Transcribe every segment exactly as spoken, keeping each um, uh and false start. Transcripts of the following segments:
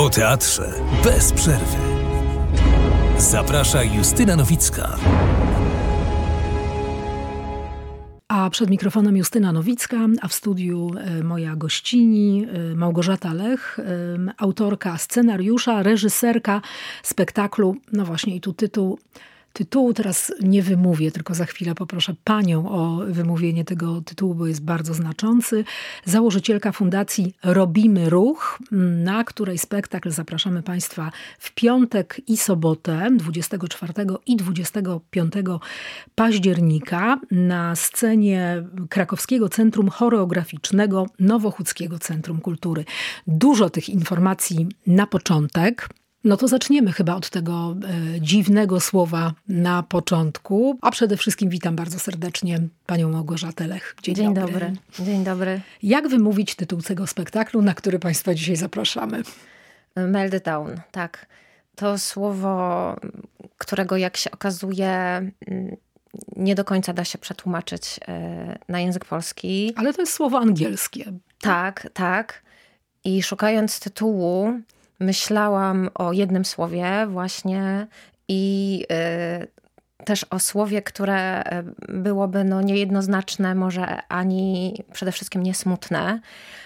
O teatrze bez przerwy. Zaprasza Justyna Nowicka. A przed mikrofonem Justyna Nowicka, a w studiu moja gościni Małgorzata Lech, autorka scenariusza, reżyserka spektaklu. No właśnie i tu tytuł, tytułu teraz nie wymówię, tylko za chwilę poproszę panią o wymówienie tego tytułu, bo jest bardzo znaczący. Założycielka Fundacji Robimy Ruch, na której spektakl zapraszamy państwa w piątek i sobotę, dwudziestego czwartego i dwudziestego piątego października na scenie Krakowskiego Centrum Choreograficznego Nowochódzkiego Centrum Kultury. Dużo tych informacji na początek. No to zaczniemy chyba od tego e, dziwnego słowa na początku. A przede wszystkim witam bardzo serdecznie panią Małgorzatę Lech. Dzień, Dzień dobry. dobry. Dzień dobry. Jak wymówić tytuł tego spektaklu, na który państwa dzisiaj zapraszamy? Meltdown, tak. To słowo, którego jak się okazuje nie do końca da się przetłumaczyć na język polski. Ale to jest słowo angielskie. Tak, tak. I szukając tytułu, myślałam o jednym słowie właśnie i y, też o słowie, które byłoby no, niejednoznaczne, może ani przede wszystkim nie smutne,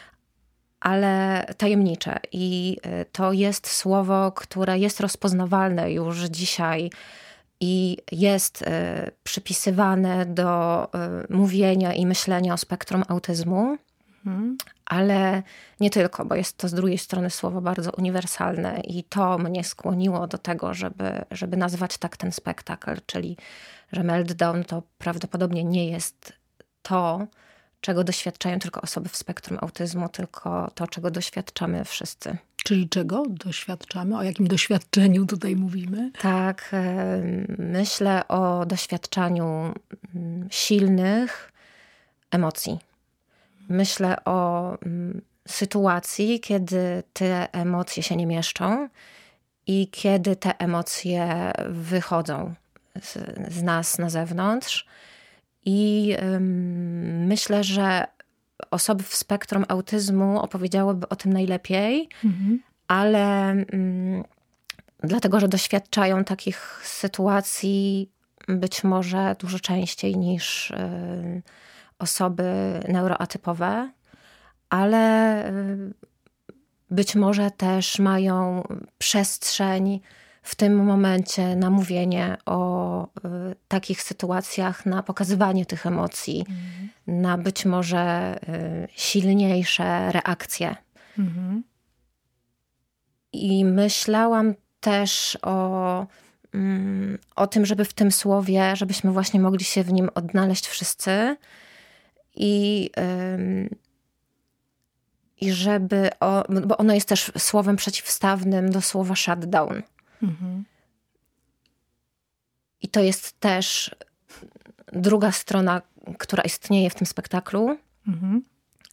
ale tajemnicze. I y, to jest słowo, które jest rozpoznawalne już dzisiaj i jest y, przypisywane do y, mówienia i myślenia o spektrum autyzmu. Hmm. Ale nie tylko, bo jest to z drugiej strony słowo bardzo uniwersalne i to mnie skłoniło do tego, żeby, żeby nazwać tak ten spektakl, czyli że meltdown to prawdopodobnie nie jest to, czego doświadczają tylko osoby w spektrum autyzmu, tylko to, czego doświadczamy wszyscy. Czyli czego doświadczamy? O jakim doświadczeniu tutaj mówimy? Tak, myślę o doświadczaniu silnych emocji. Myślę o mm, sytuacji, kiedy te emocje się nie mieszczą i kiedy te emocje wychodzą z, z nas na zewnątrz. I ym, myślę, że osoby w spektrum autyzmu opowiedziałyby o tym najlepiej, mhm. ale ym, dlatego, że doświadczają takich sytuacji być może dużo częściej niż Yy, osoby neuroatypowe, ale być może też mają przestrzeń w tym momencie na mówienie o y, takich sytuacjach, na pokazywanie tych emocji, mm. na być może y, silniejsze reakcje. Mm-hmm. I myślałam też o, mm, o tym, żeby w tym słowie, żebyśmy właśnie mogli się w nim odnaleźć wszyscy, I, ym, i żeby, o, bo ono jest też słowem przeciwstawnym do słowa shutdown. Mhm. I to jest też druga strona, która istnieje w tym spektaklu. Mhm.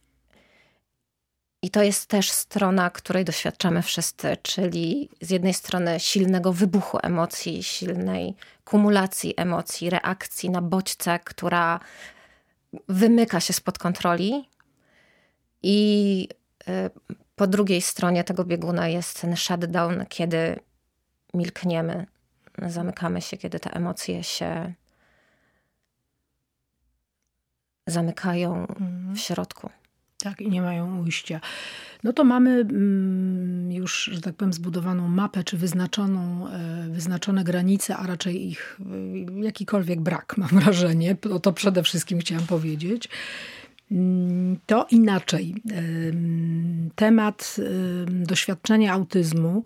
I to jest też strona, której doświadczamy wszyscy, czyli z jednej strony silnego wybuchu emocji, silnej kumulacji emocji, reakcji na bodźce, która wymyka się spod kontroli i po drugiej stronie tego bieguna jest ten shutdown, kiedy milkniemy, zamykamy się, kiedy te emocje się zamykają w środku. Tak, i nie mają ujścia. No to mamy już, że tak powiem, zbudowaną mapę, czy wyznaczoną, wyznaczone granice, a raczej ich jakikolwiek brak, mam wrażenie. To, to przede wszystkim chciałam powiedzieć. To inaczej. Temat doświadczenia autyzmu.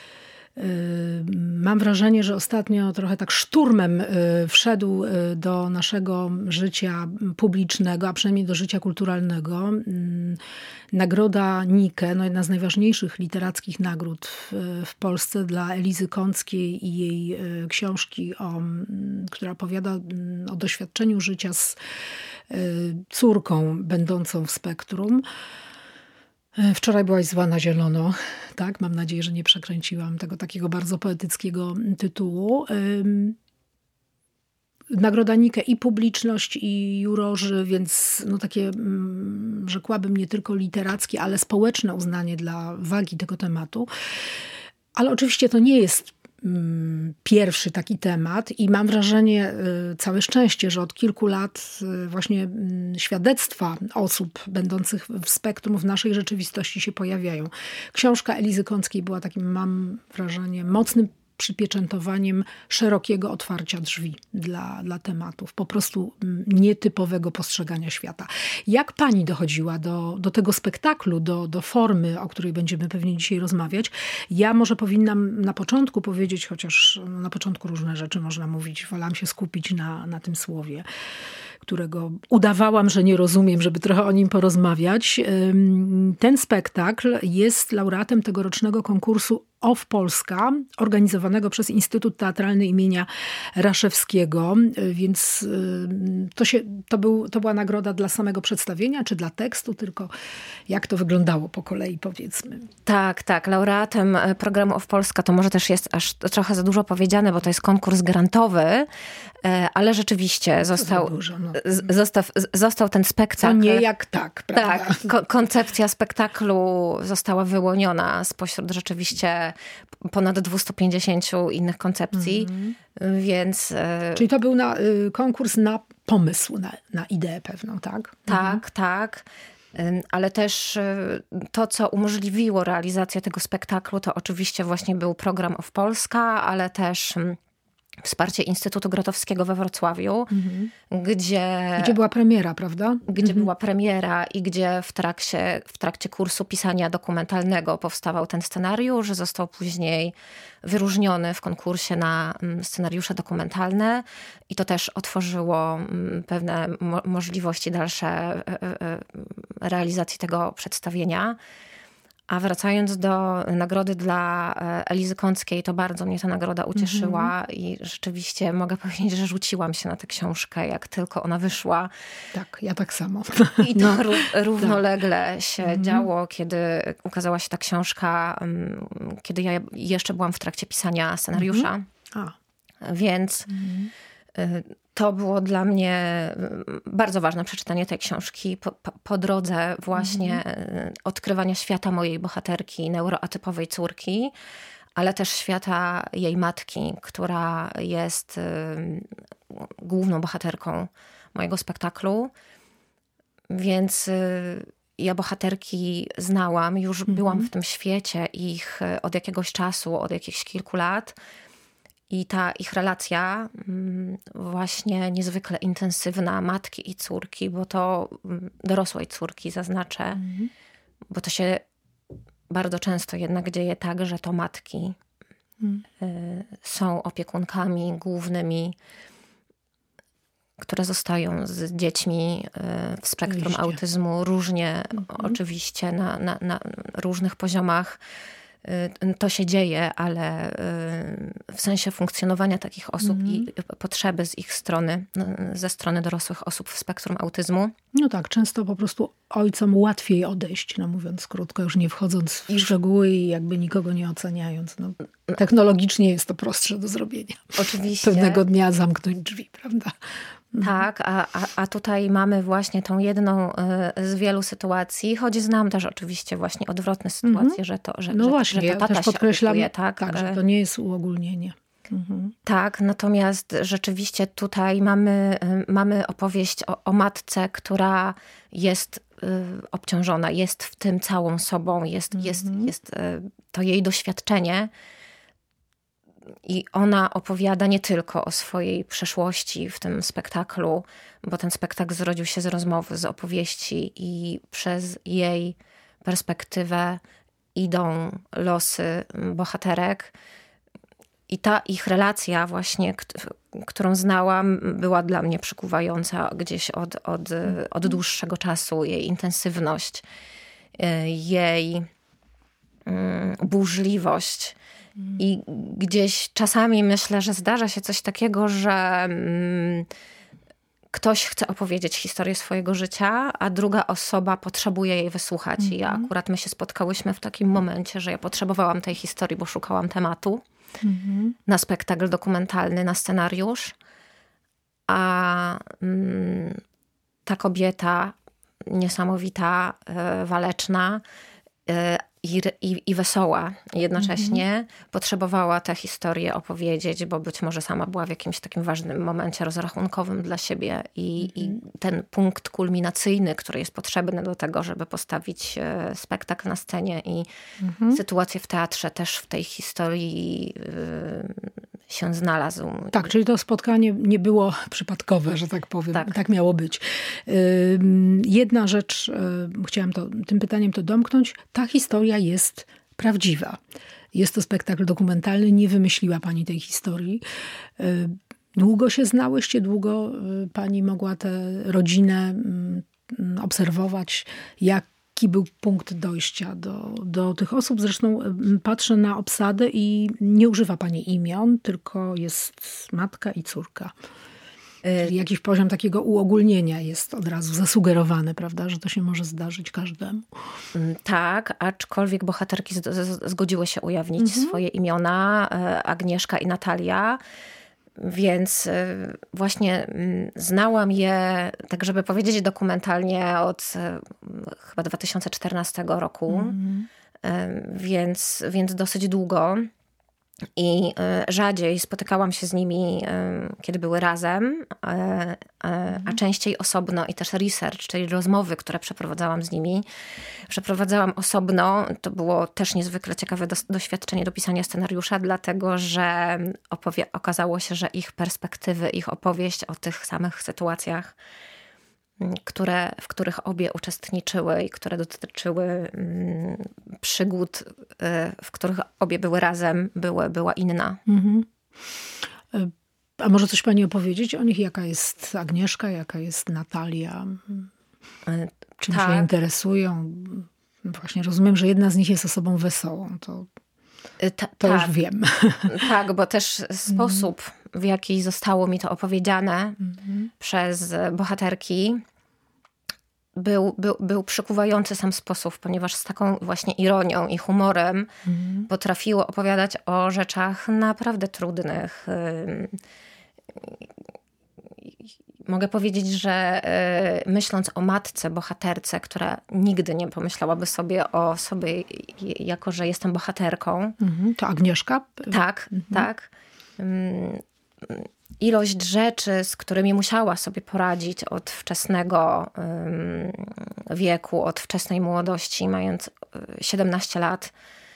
Mam wrażenie, że ostatnio trochę tak szturmem wszedł do naszego życia publicznego, a przynajmniej do życia kulturalnego. Nagroda Nike, no jedna z najważniejszych literackich nagród w, w Polsce dla Elizy Kąckiej i jej książki, o, która opowiada o doświadczeniu życia z córką będącą w spektrum. Wczoraj byłaś zła na zielono, tak? Mam nadzieję, że nie przekręciłam tego takiego bardzo poetyckiego tytułu. Nagroda Nike i publiczność, i jurorzy, więc no takie, rzekłabym, nie tylko literackie, ale społeczne uznanie dla wagi tego tematu. Ale oczywiście to nie jest pierwszy taki temat i mam wrażenie, całe szczęście, że od kilku lat właśnie świadectwa osób będących w spektrum w naszej rzeczywistości się pojawiają. Książka Elizy Kąckiej była takim, mam wrażenie, mocnym przypieczętowaniem szerokiego otwarcia drzwi dla, dla tematów, po prostu nietypowego postrzegania świata. Jak pani dochodziła do, do tego spektaklu, do, do formy, o której będziemy pewnie dzisiaj rozmawiać? Ja może powinnam na początku powiedzieć, chociaż na początku różne rzeczy można mówić, wolałam się skupić na, na tym słowie, którego udawałam, że nie rozumiem, żeby trochę o nim porozmawiać. Ten spektakl jest laureatem tegorocznego konkursu O W Polska, organizowanego przez Instytut Teatralny imienia Raszewskiego, więc to, się, to, był, to była nagroda dla samego przedstawienia, czy dla tekstu, tylko jak to wyglądało po kolei, powiedzmy. Tak, tak. Laureatem programu O W Polska to może też jest aż trochę za dużo powiedziane, bo to jest konkurs grantowy, ale rzeczywiście został, dużo, no. został, został ten spektakl. To nie jak tak, prawda? Tak, ko- koncepcja spektaklu została wyłoniona spośród rzeczywiście ponad dwieście pięćdziesiąt innych koncepcji, mm-hmm. więc... Czyli to był na, y, konkurs na pomysł, na, na ideę pewną, tak? Tak, mm-hmm. tak. Ale też to, co umożliwiło realizację tego spektaklu, to oczywiście właśnie był program O W Polska, ale też wsparcie Instytutu Grotowskiego we Wrocławiu, mhm. gdzie... Gdzie była premiera, prawda? Gdzie mhm. była premiera i gdzie w trakcie, w trakcie kursu pisania dokumentalnego powstawał ten scenariusz, został później wyróżniony w konkursie na scenariusze dokumentalne i to też otworzyło pewne mo- możliwości dalsze realizacji tego przedstawienia. A wracając do nagrody dla Elizy Kąckiej, to bardzo mnie ta nagroda ucieszyła mm-hmm. i rzeczywiście mogę powiedzieć, że rzuciłam się na tę książkę, jak tylko ona wyszła. Tak, ja tak samo. I to no, ró- równolegle tak. się mm-hmm. działo, kiedy ukazała się ta książka, kiedy ja jeszcze byłam w trakcie pisania scenariusza. Mm-hmm. A. Więc... Mm-hmm. To było dla mnie bardzo ważne, przeczytanie tej książki po, po, po drodze właśnie mm. odkrywania świata mojej bohaterki, neuroatypowej córki, ale też świata jej matki, która jest y, główną bohaterką mojego spektaklu. Więc y, ja bohaterki znałam, już mm. byłam w tym świecie ich od jakiegoś czasu, od jakichś kilku lat. I ta ich relacja właśnie niezwykle intensywna matki i córki, bo to dorosłej córki zaznaczę, mm. bo to się bardzo często jednak dzieje tak, że to matki mm. y, są opiekunkami głównymi, które zostają z dziećmi y, w spektrum oczywiście. autyzmu różnie, mm. oczywiście na, na, na różnych poziomach. To się dzieje, ale w sensie funkcjonowania takich osób mm. i potrzeby z ich strony, ze strony dorosłych osób w spektrum autyzmu. No tak, często po prostu ojcom łatwiej odejść, no mówiąc krótko, już nie wchodząc w I... szczegóły i jakby nikogo nie oceniając. No, technologicznie jest to prostsze do zrobienia. Oczywiście. Pewnego dnia zamknąć drzwi, prawda? Tak, a, a, a tutaj mamy właśnie tą jedną z wielu sytuacji, choć znam też oczywiście właśnie odwrotne sytuacje, mm-hmm. że to, że, no że, właśnie, że to tata ja też podkreślam, się opiekuje, tak? tak, że to nie jest uogólnienie. Mhm. Tak, natomiast rzeczywiście tutaj mamy, mamy opowieść o, o matce, która jest y, obciążona, jest w tym całą sobą, jest, mhm. jest, jest y, to jej doświadczenie. I ona opowiada nie tylko o swojej przeszłości w tym spektaklu, bo ten spektakl zrodził się z rozmowy, z opowieści i przez jej perspektywę idą losy bohaterek. I ta ich relacja właśnie, którą znałam, była dla mnie przykuwająca gdzieś od, od, od dłuższego czasu. Jej intensywność, jej burzliwość. I gdzieś czasami myślę, że zdarza się coś takiego, że mm, ktoś chce opowiedzieć historię swojego życia, a druga osoba potrzebuje jej wysłuchać. Mm-hmm. I ja akurat my się spotkałyśmy w takim momencie, że ja potrzebowałam tej historii, bo szukałam tematu mm-hmm. na spektakl dokumentalny, na scenariusz. a mm, ta kobieta niesamowita, y, waleczna, y, I, i, i wesoła jednocześnie mhm. potrzebowała tę historię opowiedzieć, bo być może sama była w jakimś takim ważnym momencie rozrachunkowym dla siebie i, mhm. i ten punkt kulminacyjny, który jest potrzebny do tego, żeby postawić spektakl na scenie i mhm. sytuację w teatrze też w tej historii y, się znalazł. Tak, czyli to spotkanie nie było przypadkowe, że tak powiem. Tak, tak miało być. Jedna rzecz, chciałam to, tym pytaniem to domknąć. Ta historia jest prawdziwa. Jest to spektakl dokumentalny, nie wymyśliła pani tej historii. Długo się znałyście, długo pani mogła tę rodzinę obserwować, jaki był punkt dojścia do, do tych osób. Zresztą patrzę na obsadę i nie używa pani imion, tylko jest matka i córka. Czyli jakiś poziom takiego uogólnienia jest od razu zasugerowany, prawda, że to się może zdarzyć każdemu. Tak, aczkolwiek bohaterki zgodziły się ujawnić mhm. swoje imiona, Agnieszka i Natalia, więc właśnie znałam je, tak żeby powiedzieć dokumentalnie, od chyba dwa tysiące czternastego roku, mhm. więc, więc dosyć długo. I rzadziej spotykałam się z nimi, kiedy były razem, a częściej osobno i też research, czyli rozmowy, które przeprowadzałam z nimi. Przeprowadzałam osobno, to było też niezwykle ciekawe doświadczenie do pisania scenariusza, dlatego że opowie- okazało się, że ich perspektywy, ich opowieść o tych samych sytuacjach, które, w których obie uczestniczyły i które dotyczyły mm, przygód, y, w których obie były razem, były, była inna. Mhm. A może coś pani opowiedzieć o nich? Jaka jest Agnieszka, jaka jest Natalia? Czym tak. się interesują? Właśnie rozumiem, że jedna z nich jest osobą wesołą. To, Ta, to tak. już wiem. Tak, bo też sposób, w jaki zostało mi to opowiedziane mm-hmm. przez bohaterki, był, był, był przykuwający sam sposób, ponieważ z taką właśnie ironią i humorem mm-hmm. potrafiło opowiadać o rzeczach naprawdę trudnych. Mogę powiedzieć, że myśląc o matce, bohaterce, która nigdy nie pomyślałaby sobie o sobie jako, że jestem bohaterką. Mhm, to Agnieszka? Tak, mhm. tak. Ilość rzeczy, z którymi musiała sobie poradzić od wczesnego wieku, od wczesnej młodości, mając siedemnaście lat,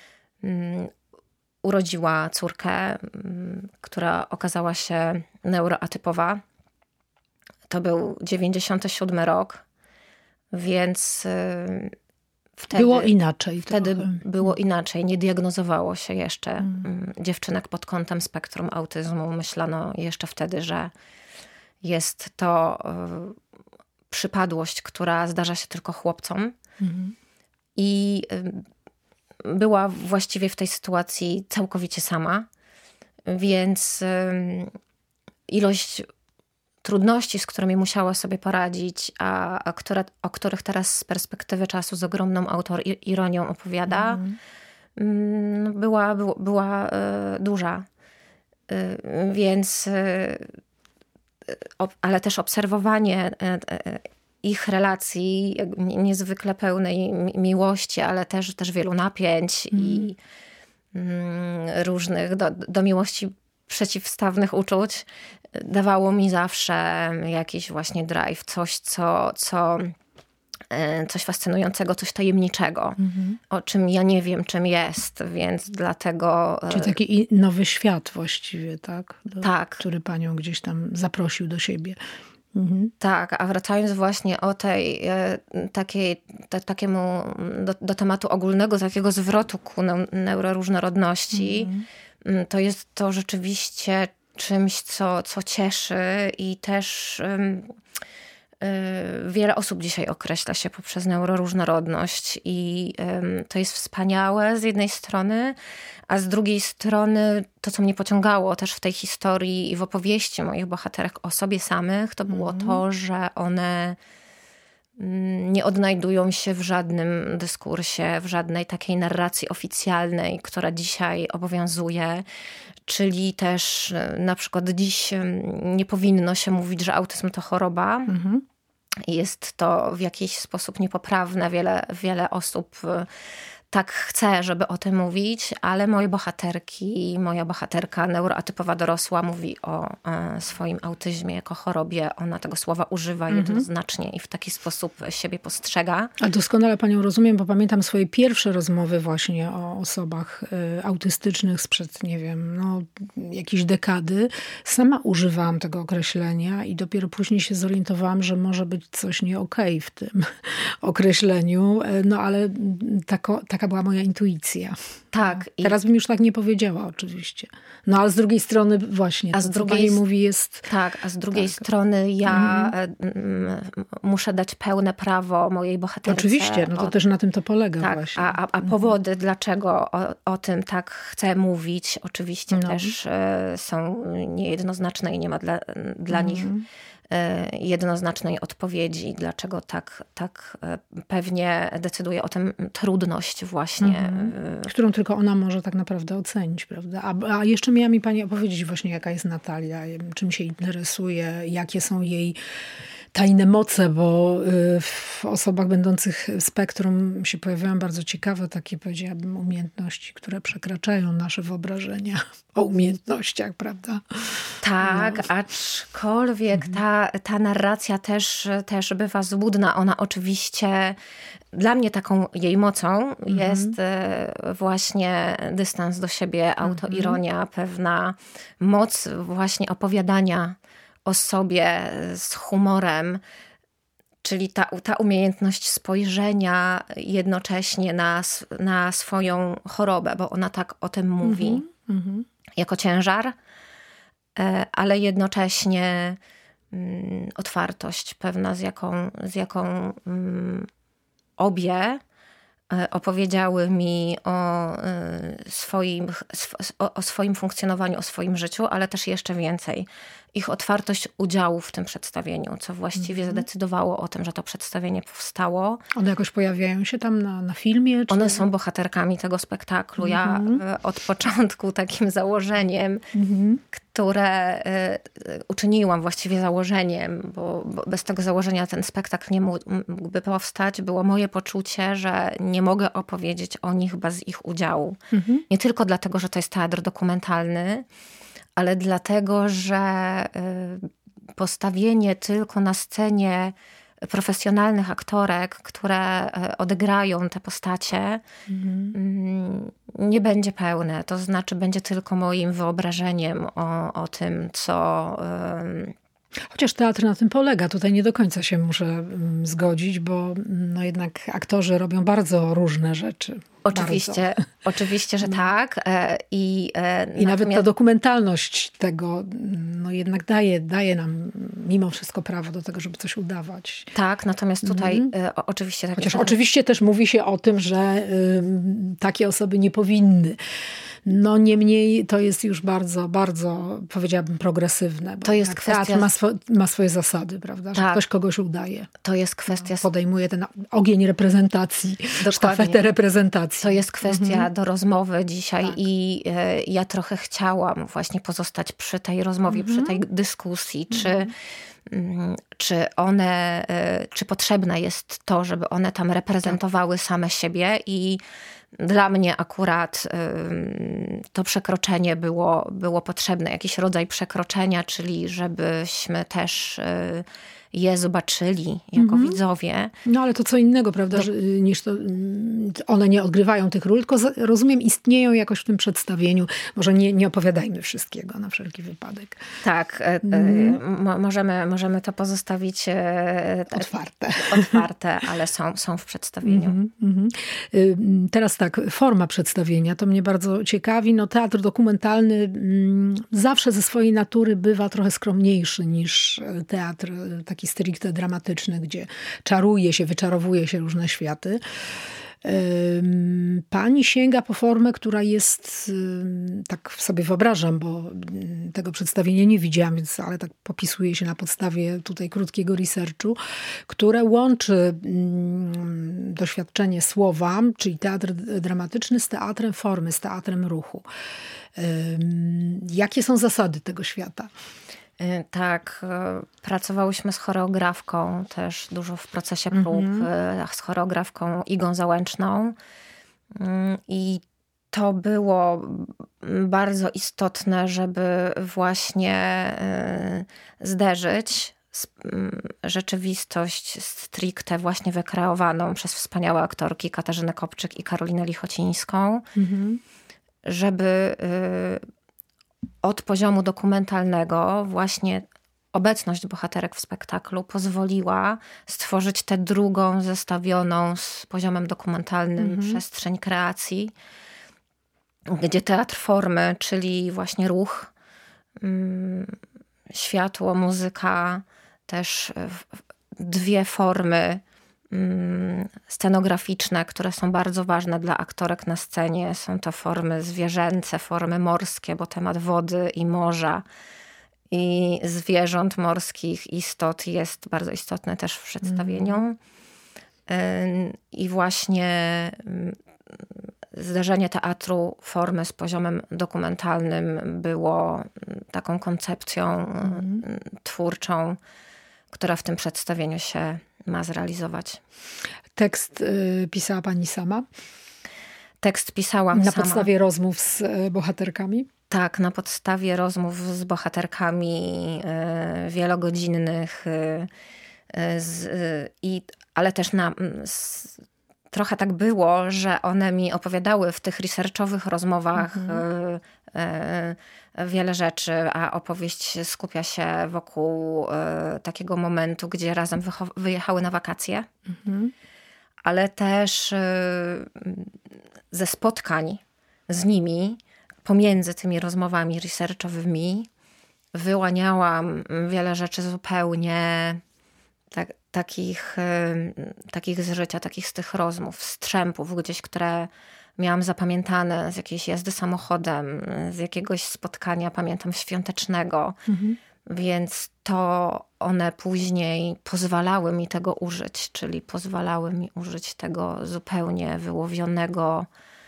urodziła córkę, która okazała się neuroatypowa. To był dziewięćdziesiąty siódmy rok, więc wtedy... Było inaczej. Wtedy trochę. było inaczej. Nie diagnozowało się jeszcze hmm. dziewczynek pod kątem spektrum autyzmu. Myślano jeszcze wtedy, że jest to przypadłość, która zdarza się tylko chłopcom. Hmm. I była właściwie w tej sytuacji całkowicie sama. Więc ilość trudności, z którymi musiała sobie poradzić, a, a które, o których teraz z perspektywy czasu z ogromną autor ironią opowiada, mm. była, była, była y, duża. Y, więc, y, o, ale też obserwowanie y, y, ich relacji, niezwykle pełnej miłości, ale też, też wielu napięć mm. i y, różnych do, do miłości przeciwstawnych uczuć, dawało mi zawsze jakiś właśnie drive, coś, co, co, coś fascynującego, coś tajemniczego, mhm. o czym ja nie wiem, czym jest, więc dlatego... Czyli taki nowy świat właściwie, tak? Do, tak. Który panią gdzieś tam zaprosił do siebie. Mhm. Tak, a wracając właśnie o tej takiej, te, takiemu do, do tematu ogólnego, takiego zwrotu ku neuroróżnorodności, mhm. to jest to rzeczywiście czymś, co, co cieszy i też um, y, wiele osób dzisiaj określa się poprzez neuroróżnorodność i um, to jest wspaniałe z jednej strony, a z drugiej strony to, co mnie pociągało też w tej historii i w opowieści moich bohaterek o sobie samych, to było mm. to, że one nie odnajdują się w żadnym dyskursie, w żadnej takiej narracji oficjalnej, która dzisiaj obowiązuje. Czyli też na przykład dziś nie powinno się mówić, że autyzm to choroba. Mhm. Jest to w jakiś sposób niepoprawne. Wiele, wiele osób tak chce, żeby o tym mówić, ale moje bohaterki, moja bohaterka neuroatypowa dorosła mówi o e, swoim autyzmie jako chorobie. Ona tego słowa używa mhm. jednoznacznie i w taki sposób siebie postrzega. A doskonale panią rozumiem, bo pamiętam swoje pierwsze rozmowy właśnie o osobach y, autystycznych sprzed, nie wiem, no jakiejś dekady. Sama używałam tego określenia i dopiero później się zorientowałam, że może być coś nie okej w tym określeniu. No ale tako, taka była moja intuicja. Tak. No, teraz bym już tak nie powiedziała oczywiście. No ale z drugiej strony właśnie, a z to, drugiej, co pani mówi jest... Tak, a z drugiej tak. strony ja mhm. muszę dać pełne prawo mojej bohaterce. Oczywiście, no to o... też na tym to polega tak, właśnie. A, a, a powody, mhm. dlaczego o, o tym tak chcę mówić, oczywiście no. też y, są niejednoznaczne i nie ma dla, dla mhm. nich jednoznacznej odpowiedzi, dlaczego tak, tak pewnie decyduje o tym trudność właśnie. Mhm. Którą tylko ona może tak naprawdę ocenić, prawda? A, a jeszcze miała mi pani opowiedzieć właśnie, jaka jest Natalia, czym się interesuje, jakie są jej tajne moce, bo w osobach będących w spektrum się pojawiają bardzo ciekawe takie, powiedziałabym, umiejętności, które przekraczają nasze wyobrażenia o umiejętnościach, prawda? Tak, no. aczkolwiek mhm. ta, ta narracja też, też bywa złudna. Ona oczywiście, dla mnie taką jej mocą mhm. jest właśnie dystans do siebie, autoironia, mhm. pewna moc właśnie opowiadania o sobie z humorem, czyli ta, ta umiejętność spojrzenia jednocześnie na, na swoją chorobę, bo ona tak o tym mówi, mm-hmm. jako ciężar, ale jednocześnie mm, otwartość pewna, z jaką, z jaką mm, obie opowiedziały mi o swoim, o swoim funkcjonowaniu, o swoim życiu, ale też jeszcze więcej. Ich otwartość udziału w tym przedstawieniu, co właściwie mm-hmm. zdecydowało o tym, że to przedstawienie powstało. One jakoś pojawiają się tam na, na filmie? Czy... One są bohaterkami tego spektaklu. Mm-hmm. Ja od początku takim założeniem, mm-hmm. które y, uczyniłam właściwie założeniem, bo, bo bez tego założenia ten spektakl nie mógłby powstać, było moje poczucie, że nie mogę opowiedzieć o nich bez ich udziału. Mm-hmm. Nie tylko dlatego, że to jest teatr dokumentalny, ale dlatego, że postawienie tylko na scenie profesjonalnych aktorek, które odegrają te postacie, mhm. nie będzie pełne. To znaczy będzie tylko moim wyobrażeniem o, o tym, co... Chociaż teatr na tym polega. Tutaj nie do końca się muszę zgodzić, bo no jednak aktorzy robią bardzo różne rzeczy. Oczywiście, oczywiście, że tak. I, I natomiast... nawet ta dokumentalność tego no jednak daje, daje nam mimo wszystko prawo do tego, żeby coś udawać. Tak, natomiast tutaj mm. oczywiście... Tak Chociaż oczywiście też mówi się o tym, że y, takie osoby nie powinny. No niemniej to jest już bardzo, bardzo, powiedziałabym, progresywne. Bo to jest kwestia... Teatr ma, swo, ma swoje zasady, prawda? Że tak. ktoś kogoś udaje. To jest kwestia... Podejmuje ten ogień reprezentacji, Dokładnie. sztafetę reprezentacji. To jest kwestia mhm. do rozmowy dzisiaj tak. i y, ja trochę chciałam właśnie pozostać przy tej rozmowie, mhm. przy tej dyskusji, czy... Mhm. czy one, czy potrzebne jest to, żeby one tam reprezentowały same siebie i dla mnie akurat to przekroczenie było, było potrzebne, jakiś rodzaj przekroczenia, czyli żebyśmy też je zobaczyli jako mhm. widzowie. No ale to co innego, prawda, to... niż to, one nie odgrywają tych ról, tylko rozumiem, istnieją jakoś w tym przedstawieniu. Może nie, nie opowiadajmy wszystkiego na wszelki wypadek. Tak, mhm. mo- możemy, możemy to pozostawić otwarte, otwarte ale są, są w przedstawieniu. Mhm. Mhm. Teraz tak, forma przedstawienia, to mnie bardzo ciekawi. No, teatr dokumentalny zawsze ze swojej natury bywa trochę skromniejszy niż teatr taki stricte dramatyczny, gdzie czaruje się, wyczarowuje się różne światy. Pani sięga po formę, która jest, tak sobie wyobrażam, bo tego przedstawienia nie widziałam, więc, ale tak popisuję się na podstawie tutaj krótkiego researchu, które łączy doświadczenie słowa, czyli teatr dramatyczny z teatrem formy, z teatrem ruchu. Jakie są zasady tego świata? Tak, pracowałyśmy z choreografką też dużo w procesie prób, mm-hmm. z choreografką Igą Załęczną i to było bardzo istotne, żeby właśnie zderzyć rzeczywistość stricte właśnie wykreowaną przez wspaniałe aktorki Katarzynę Kopczyk i Karolinę Lichocińską, mm-hmm. żeby od poziomu dokumentalnego właśnie obecność bohaterek w spektaklu pozwoliła stworzyć tę drugą, zestawioną z poziomem dokumentalnym mm-hmm. przestrzeń kreacji, gdzie teatr formy, czyli właśnie ruch, światło, muzyka, też dwie formy scenograficzne, które są bardzo ważne dla aktorek na scenie. Są to formy zwierzęce, formy morskie, bo temat wody i morza i zwierząt morskich, istot jest bardzo istotny też w przedstawieniu. Mm. I właśnie zderzenie teatru formy z poziomem dokumentalnym było taką koncepcją mm. twórczą, która w tym przedstawieniu się ma zrealizować. Tekst y, pisała pani sama? Tekst pisałam na sama. Na podstawie rozmów z y, bohaterkami? Tak, na podstawie rozmów z bohaterkami y, wielogodzinnych, y, z, y, i, ale też na, z, trochę tak było, że one mi opowiadały w tych researchowych rozmowach mm-hmm. y, y, wiele rzeczy, a opowieść skupia się wokół y, takiego momentu, gdzie razem wycho- wyjechały na wakacje, mm-hmm. ale też y, ze spotkań z nimi, pomiędzy tymi rozmowami researchowymi, wyłaniałam wiele rzeczy zupełnie tak, takich, y, takich z życia, takich z tych rozmów, wstrzępów gdzieś, które miałam zapamiętane z jakiejś jazdy samochodem, z jakiegoś spotkania, pamiętam, świątecznego. Mhm. Więc to one później pozwalały mi tego użyć, czyli pozwalały mi użyć tego zupełnie wyłowionego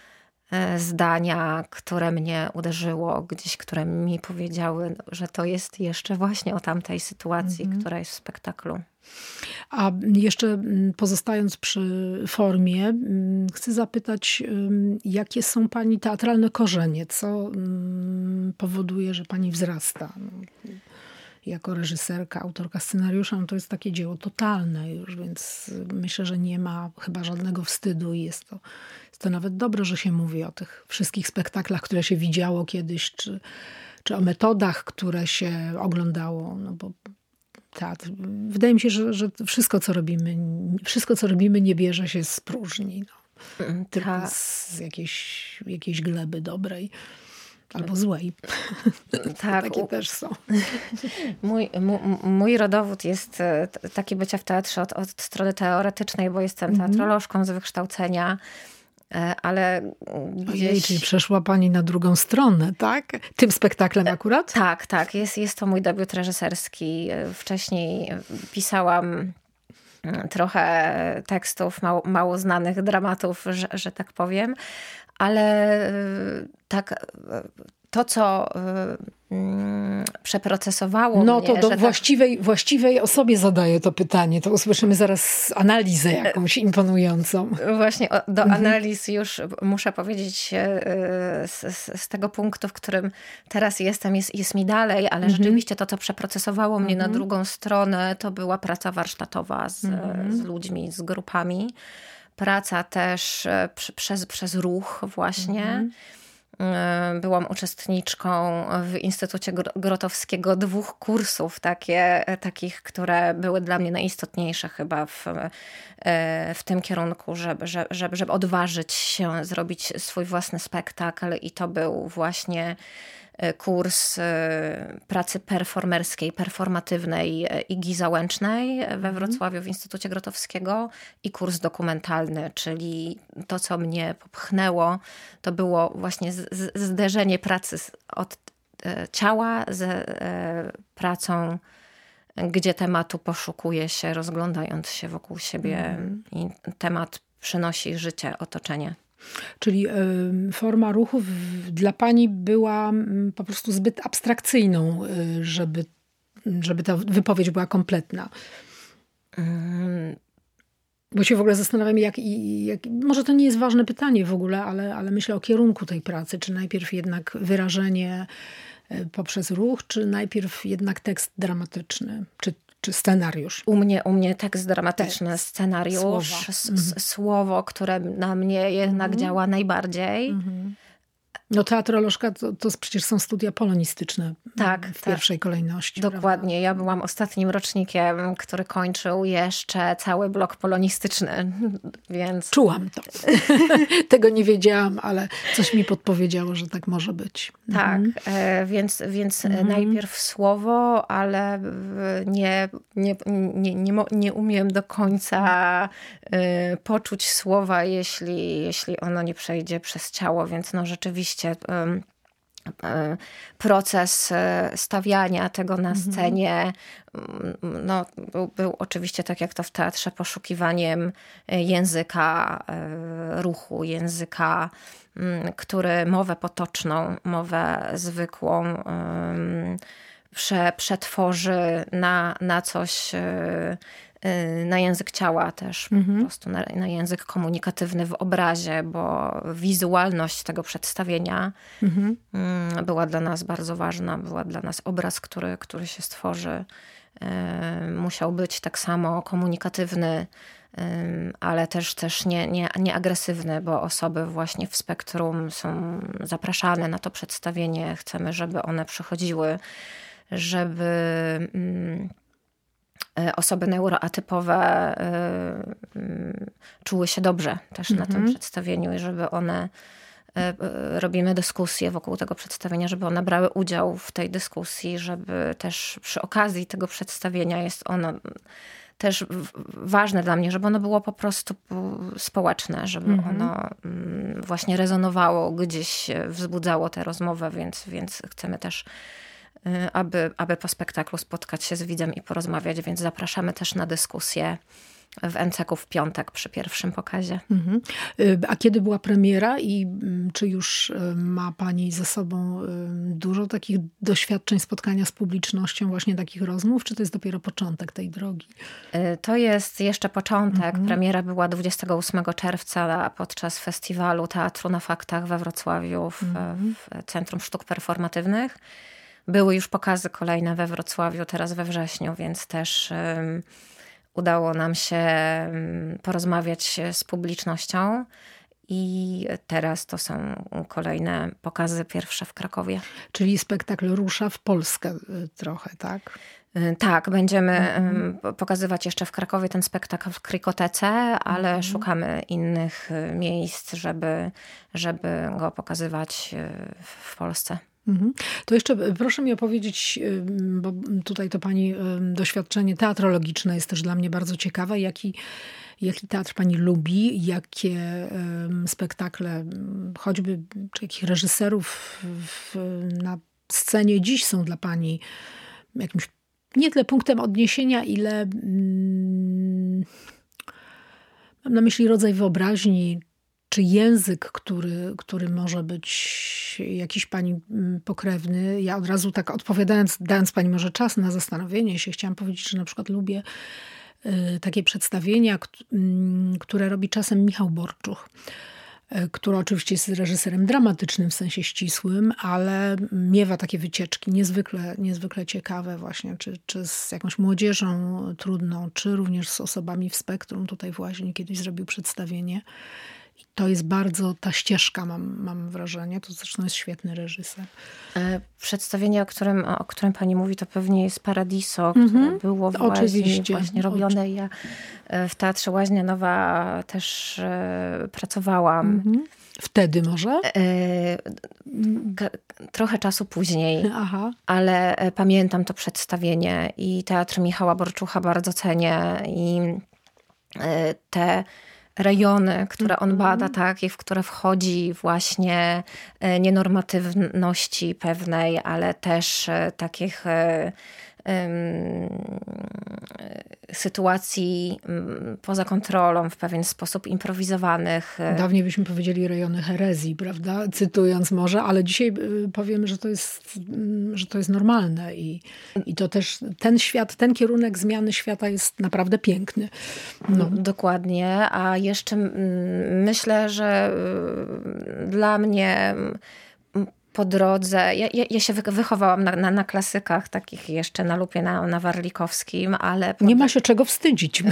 zdania, które mnie uderzyło gdzieś, które mi powiedziały, że to jest jeszcze właśnie o tamtej sytuacji, mhm. która jest w spektaklu. A jeszcze pozostając przy formie, chcę zapytać, jakie są pani teatralne korzenie? Co powoduje, że pani wzrasta? Jako reżyserka, autorka scenariusza, no to jest takie dzieło totalne już, więc myślę, że nie ma chyba żadnego wstydu i jest to, jest to nawet dobre, że się mówi o tych wszystkich spektaklach, które się widziało kiedyś, czy, czy o metodach, które się oglądało, no bo teatr, wydaje mi się, że, że wszystko, co robimy, wszystko, co robimy, nie bierze się z próżni, no. Tylko Ta. z jakiejś, jakiejś gleby dobrej. Albo złej. Tak, takie też są. Mój, mój, mój rodowód jest taki bycia w teatrze od, od strony teoretycznej, bo jestem teatrolożką z wykształcenia, ale gdzieś... Ojej, czyli przeszła pani na drugą stronę, tak? Tym spektaklem akurat? Tak, tak. Jest, jest to mój debiut reżyserski. Wcześniej pisałam trochę tekstów, mało, mało znanych dramatów, że, że tak powiem. Ale tak, to co mm, przeprocesowało no, mnie... No to do że właściwej, tak... właściwej osobie zadaję to pytanie. To usłyszymy zaraz analizę jakąś imponującą. Właśnie do analiz już muszę powiedzieć z, z, z tego punktu, w którym teraz jestem, jest, jest mi dalej, ale mhm. rzeczywiście to, co przeprocesowało mnie mhm. na drugą stronę, to była praca warsztatowa z, mhm. z ludźmi, z grupami. Praca też przez, przez ruch właśnie. Mm-hmm. Byłam uczestniczką w Instytucie Grotowskiego dwóch kursów, takie, takich, które były dla mnie najistotniejsze chyba w, w tym kierunku, żeby, żeby, żeby odważyć się zrobić swój własny spektakl. I to był właśnie kurs pracy performerskiej, performatywnej Igi Załęcznej we Wrocławiu w Instytucie Grotowskiego i kurs dokumentalny, czyli to, co mnie popchnęło, to było właśnie z, z, zderzenie pracy od ciała z pracą, gdzie tematu poszukuje się, rozglądając się wokół siebie mm. i temat przynosi życie, otoczenie. Czyli y, forma ruchu w, dla pani była y, po prostu zbyt abstrakcyjną, y, żeby, żeby ta wypowiedź była kompletna. Mm. Bo się w ogóle zastanawiam, jak, jak... Może to nie jest ważne pytanie w ogóle, ale, ale myślę o kierunku tej pracy. Czy najpierw jednak wyrażenie poprzez ruch, czy najpierw jednak tekst dramatyczny, czy, czy scenariusz? U mnie, u mnie tekst dramatyczny, tekst. Scenariusz, słowo. S- mhm. słowo, które na mnie jednak mhm. działa najbardziej. Mhm. No teatrolożka to, to przecież są studia polonistyczne tak, w tak. pierwszej kolejności. Dokładnie. Prawda? Ja byłam ostatnim rocznikiem, który kończył jeszcze cały blok polonistyczny, więc... Czułam to. Tego nie wiedziałam, ale coś mi podpowiedziało, że tak może być. Tak, mhm. e, więc, więc mhm. najpierw słowo, ale nie, nie, nie, nie, nie umiem do końca e, poczuć słowa, jeśli, jeśli ono nie przejdzie przez ciało, więc no rzeczywiście proces stawiania tego na scenie no, był, był oczywiście, tak jak to w teatrze, poszukiwaniem języka ruchu, języka, który mowę potoczną, mowę zwykłą prze, przetworzy na, na coś, na język ciała też, mhm. po prostu na, na język komunikatywny w obrazie, bo wizualność tego przedstawienia mhm. była dla nas bardzo ważna. Była dla nas obraz, który, który się stworzy. Musiał być tak samo komunikatywny, ale też, też nie, nie, nie agresywny, bo osoby właśnie w spektrum są zapraszane na to przedstawienie. Chcemy, żeby one przychodziły, żeby osoby neuroatypowe czuły się dobrze też mm-hmm. na tym przedstawieniu i żeby one, robimy dyskusję wokół tego przedstawienia, żeby one brały udział w tej dyskusji, żeby też przy okazji tego przedstawienia jest ono też ważne dla mnie, żeby ono było po prostu społeczne, żeby mm-hmm. ono właśnie rezonowało, gdzieś wzbudzało tę rozmowę, więc, więc chcemy też Aby, aby po spektaklu spotkać się z widzem i porozmawiać, więc zapraszamy też na dyskusję w N C K-u w piątek przy pierwszym pokazie. Mhm. A kiedy była premiera i czy już ma pani ze sobą dużo takich doświadczeń spotkania z publicznością, właśnie takich rozmów, czy to jest dopiero początek tej drogi? To jest jeszcze początek. Mhm. Premiera była dwudziestego ósmego czerwca podczas festiwalu Teatru na Faktach we Wrocławiu w, mhm. w Centrum Sztuk Performatywnych. Były już pokazy kolejne we Wrocławiu, teraz we wrześniu, więc też um, udało nam się um, porozmawiać z publicznością i teraz to są kolejne pokazy, pierwsze w Krakowie. Czyli spektakl rusza w Polskę trochę, tak? Tak, będziemy mm-hmm. pokazywać jeszcze w Krakowie ten spektakl w Krikotece, ale mm-hmm. szukamy innych miejsc, żeby, żeby go pokazywać w Polsce. To jeszcze proszę mi opowiedzieć, bo tutaj to pani doświadczenie teatrologiczne jest też dla mnie bardzo ciekawe. Jaki, jaki teatr pani lubi? Jakie spektakle, choćby czy jakich reżyserów w, na scenie dziś są dla pani jakimś nie tyle punktem odniesienia, ile mm, mam na myśli rodzaj wyobraźni, czy język, który, który może być jakiś pani pokrewny. Ja od razu tak odpowiadając, dając pani może czas na zastanowienie się, chciałam powiedzieć, że na przykład lubię y, takie przedstawienia, k- y, które robi czasem Michał Borczuch, y, który oczywiście jest reżyserem dramatycznym w sensie ścisłym, ale miewa takie wycieczki niezwykle, niezwykle ciekawe właśnie, czy, czy z jakąś młodzieżą trudną, czy również z osobami w spektrum. Tutaj w Łaźni kiedyś zrobił przedstawienie. I to jest bardzo ta ścieżka, mam, mam wrażenie. To zresztą jest świetny reżyser. Przedstawienie, o którym, o którym pani mówi, to pewnie jest Paradiso, mm-hmm. które było w Łaźni właśnie robione. Oczy. Ja w Teatrze Łaźnia Nowa też pracowałam. Mm-hmm. Wtedy może? K- trochę czasu później, Aha. ale pamiętam to przedstawienie i Teatr Michała Borczucha bardzo cenię i te rejony, które on bada, tak, i w które wchodzi właśnie nienormatywności pewnej, ale też takich sytuacji poza kontrolą, w pewien sposób improwizowanych. Dawniej byśmy powiedzieli rejony herezji, prawda? Cytując może, ale dzisiaj powiemy, że to jest, że to jest normalne i, i to też ten świat, ten kierunek zmiany świata jest naprawdę piękny. No. Dokładnie, a jeszcze myślę, że dla mnie po drodze, ja, ja, ja się wychowałam na, na, na klasykach takich jeszcze na Lupie, na, na Warlikowskim, ale... Nie ma się czego wstydzić.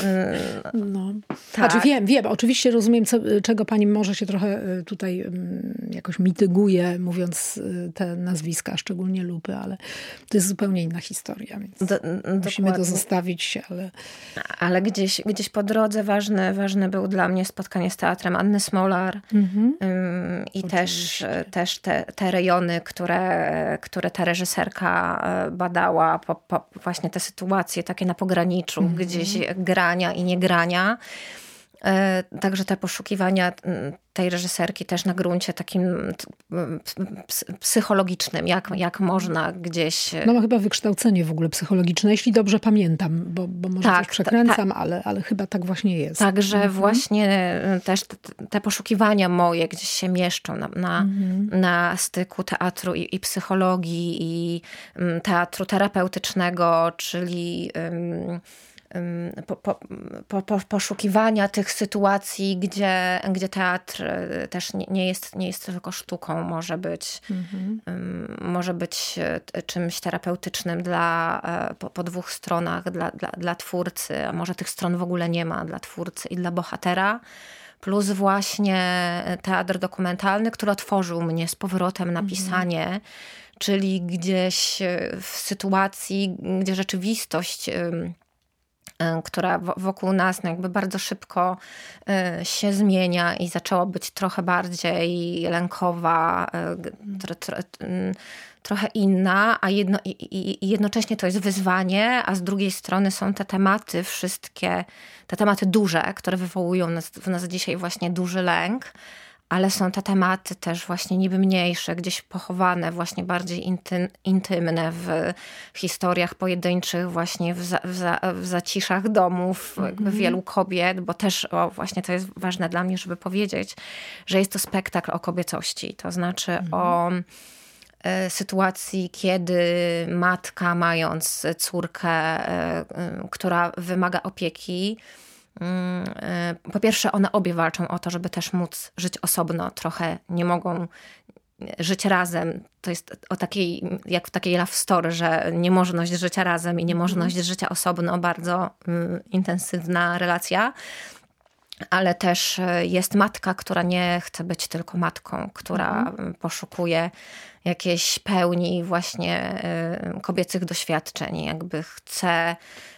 No. Tak. Znaczy wiem, wiem, oczywiście rozumiem, co, czego pani może się trochę tutaj jakoś mityguje, mówiąc te nazwiska, szczególnie Lupy, ale to jest zupełnie inna historia, więc Do, musimy dokładnie. to zostawić, ale... Ale gdzieś, gdzieś po drodze ważny, ważny był dla mnie spotkanie z teatrem Anny Smolar mhm. i też, też te te rejony, które, które ta reżyserka badała, po, po, właśnie te sytuacje takie na pograniczu, mm-hmm. gdzieś grania i niegrania. Także te poszukiwania tej reżyserki też na gruncie takim psychologicznym, jak, jak można gdzieś... No ma chyba wykształcenie w ogóle psychologiczne, jeśli dobrze pamiętam, bo, bo może tak, coś przekręcam, ta, ta, ale, ale chyba tak właśnie jest. Także mhm. właśnie też te, te poszukiwania moje gdzieś się mieszczą na, na, mhm. na styku teatru i, i psychologii i teatru terapeutycznego, czyli... Um, Po, po, po, po, poszukiwania tych sytuacji, gdzie, gdzie teatr też nie, nie, jest, nie jest tylko sztuką, może być, mhm. um, może być czymś terapeutycznym dla, po, po dwóch stronach, dla, dla, dla twórcy, a może tych stron w ogóle nie ma, dla twórcy i dla bohatera. Plus właśnie teatr dokumentalny, który otworzył mnie z powrotem na pisanie, mhm. czyli gdzieś w sytuacji, gdzie rzeczywistość... która wokół nas no jakby bardzo szybko się zmienia i zaczęła być trochę bardziej lękowa, tro, tro, trochę inna, a jedno, i, i, i jednocześnie to jest wyzwanie, a z drugiej strony są te tematy wszystkie, te tematy duże, które wywołują nas, w nas dzisiaj właśnie duży lęk, ale są te tematy też właśnie niby mniejsze, gdzieś pochowane, właśnie bardziej intym, intymne w, w historiach pojedynczych, właśnie w, za, w, za, w zaciszach domów mm-hmm. jakby wielu kobiet, bo też o, właśnie to jest ważne dla mnie, żeby powiedzieć, że jest to spektakl o kobiecości. To znaczy mm-hmm. o y, sytuacji, kiedy matka, mając córkę, y, y, która wymaga opieki, po pierwsze, one obie walczą o to, żeby też móc żyć osobno. Trochę nie mogą żyć razem. To jest o takiej, jak w takiej love story, że niemożność życia razem i niemożność mm. życia osobno, bardzo mm, intensywna relacja. Ale też jest matka, która nie chce być tylko matką, która mm. poszukuje jakiejś pełni właśnie y, kobiecych doświadczeń. Jakby chce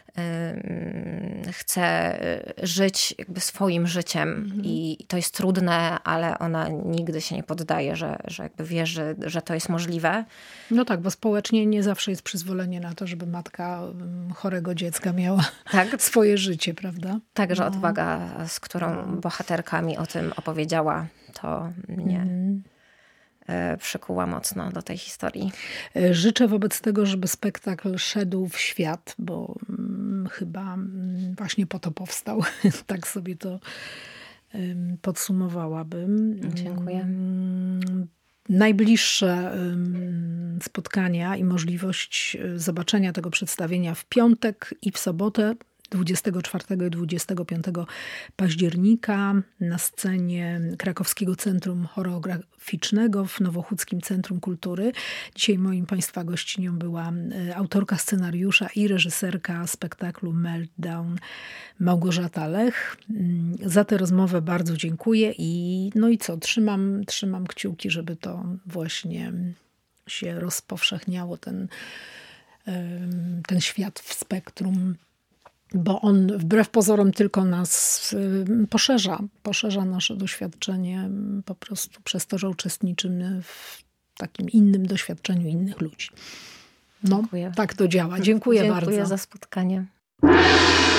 chce żyć jakby swoim życiem mhm. i to jest trudne, ale ona nigdy się nie poddaje, że, że jakby wierzy, że to jest możliwe. No tak, bo społecznie nie zawsze jest przyzwolenie na to, żeby matka chorego dziecka miała tak? swoje życie, prawda? Także no. odwaga, z którą bohaterka mi o tym opowiedziała, to mnie... Mhm. przykuła mocno do tej historii. Życzę wobec tego, żeby spektakl szedł w świat, bo hmm, chyba hmm, właśnie po to powstał. Tak sobie to hmm, podsumowałabym. Dziękuję. Hmm, najbliższe hmm, spotkania i możliwość zobaczenia tego przedstawienia w piątek i w sobotę dwudziestego czwartego i dwudziestego piątego października na scenie Krakowskiego Centrum Choreograficznego w Nowochódzkim Centrum Kultury. Dzisiaj moim państwa gościnią była autorka scenariusza i reżyserka spektaklu Meltdown Małgorzata Lech. Za tę rozmowę bardzo dziękuję i no i co, trzymam, trzymam kciuki, żeby to właśnie się rozpowszechniało, ten, ten świat w spektrum bo on wbrew pozorom tylko nas poszerza, poszerza nasze doświadczenie po prostu przez to, że uczestniczymy w takim innym doświadczeniu innych ludzi. No, Dziękuję. tak to działa. Dziękuję, Dziękuję bardzo. Dziękuję za spotkanie.